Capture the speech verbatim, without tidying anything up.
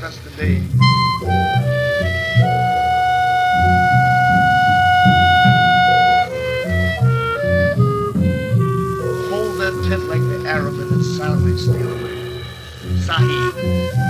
us today. Hold that tent like the Arab and then silently steal away. Sahib.